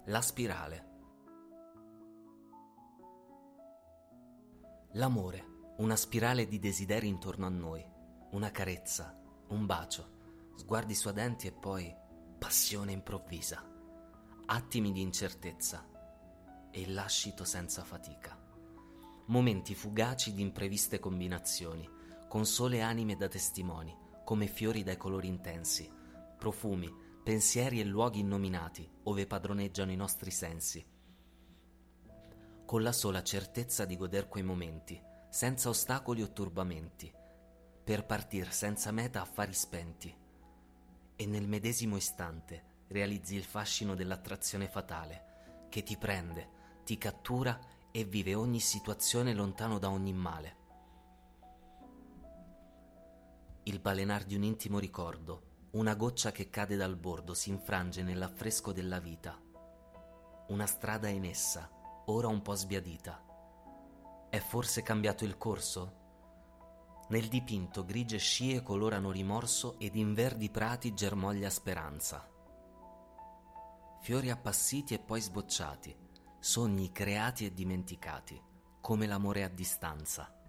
La spirale. L'amore, una spirale di desideri intorno a noi, una carezza, un bacio, sguardi suadenti e poi passione improvvisa, attimi di incertezza e il lascito senza fatica. Momenti fugaci di impreviste combinazioni, con sole anime da testimoni, come fiori dai colori intensi, profumi, pensieri e luoghi innominati, ove padroneggiano i nostri sensi, con la sola certezza di goder quei momenti, senza ostacoli o turbamenti, per partir senza meta a fari spenti, e nel medesimo istante realizzi il fascino dell'attrazione fatale, che ti prende, ti cattura e vive ogni situazione lontano da ogni male. Il balenar di un intimo ricordo, una goccia che cade dal bordo si infrange nell'affresco della vita. Una strada in essa, ora un po' sbiadita. È forse cambiato il corso? Nel dipinto grigie scie colorano rimorso ed in verdi prati germoglia speranza. Fiori appassiti e poi sbocciati, sogni creati e dimenticati, come l'amore a distanza.